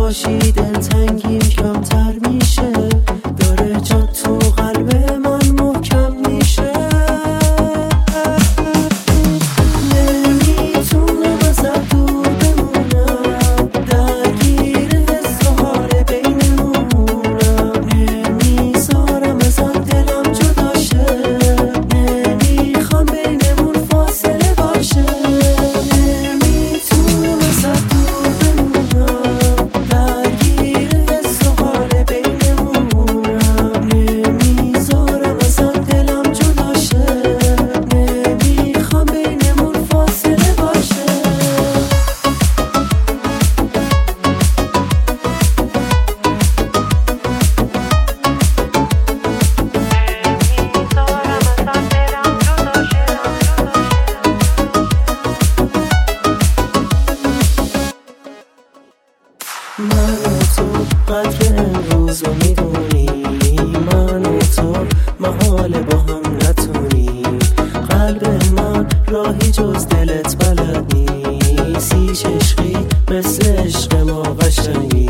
باشی دلتنگیم کمتر میشه، داره جا تو قلب من محکم میشه. نمیتونم ازت دور بمونم، درگیر حس و حال بینمونم، نمیذارم ازت دلم جدا شه، نمیخوام بینمون فاصله باشه. نمیتونم ازت دور بمونم، درگیر حس و حال بینمونم، نمیذارم ازت دلم جدا شه، نمیخوام بینمون فاصله باشه. من و تو قدر امروز رو میدونیم، من و تو محال با هم نتونیم، قلب من راهی جز دلت بلد نیست، هیچ عشقی مثل عشق ما قشنگ نیست.